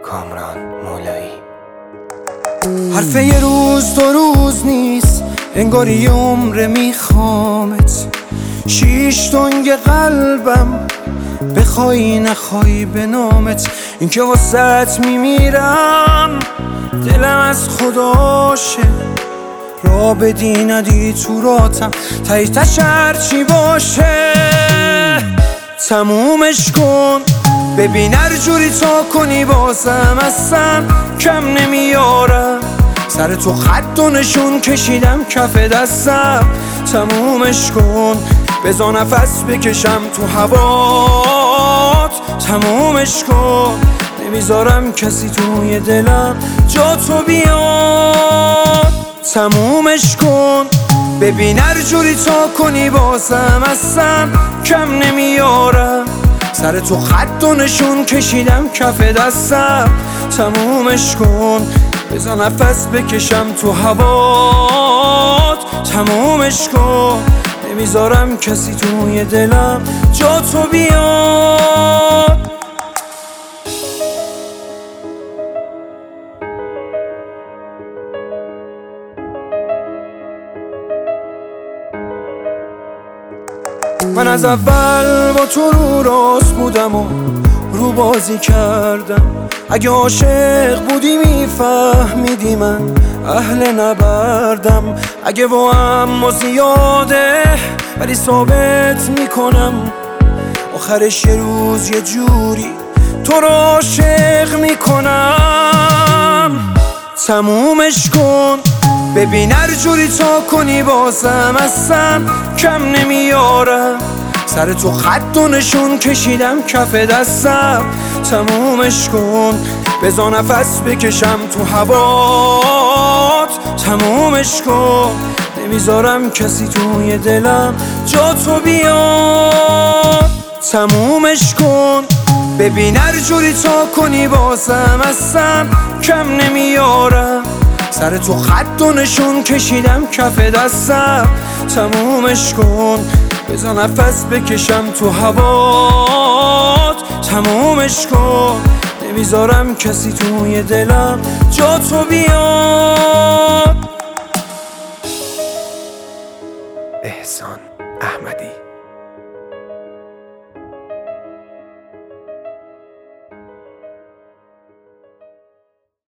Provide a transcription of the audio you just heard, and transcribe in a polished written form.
کامران مولایی. حرف یه روز دو روز نیست، انگاری یه عمره میخوامت. 6 تنگ قلبم بخوای نخوای به نامت. این که واسط میمیرم دلم از خداشه، را بدی ندی تو راتم تایتش هرچی باشه. تمومش کن ببین هر جوری تا کنی بازم اصلا کم نمیارم. سر تو خط و نشون کشیدم کف دستم. تمومش کن بذار نفس بکشم تو هوات. تمومش کن نمیذارم کسی توی دلم جا تو بیاد. تمومش کن ببین هر جوری تا کنی بازم اصلا کم نمیارم. سر تو خط و نشون کشیدم کف دستم. تمومش کن بذار نفس بکشم تو هوات. تمومش کن نمیذارم کسی توی دلم جا تو بیاد. من از اول با تو رو راست بودم و رو بازی کردم. اگه عاشق بودی میفهمیدی من اهل نبردم. اگه با هم زیاده ولی ثابت میکنم آخرش یه روز یه جوری تو رو عاشق میکنم. تمومش کن ببین هر جوری تا کنی بازم اصلا کم نمیارم. سر تو خط و نشون کشیدم کف دستم. تمومش کن بذار نفس بکشم تو هوات. تمومش کن نمیذارم کسی توی دلم جا تو بیاد. تمومش کن ببین هر جوری تا کنی بازم اصلا کم نمیارم. سر تو خط و نشون کشیدم کف دستم. تمومش کن بذار نفس بکشم تو هوات. تمومش کن نمیذارم کسی توی دلم جا تو بیاد.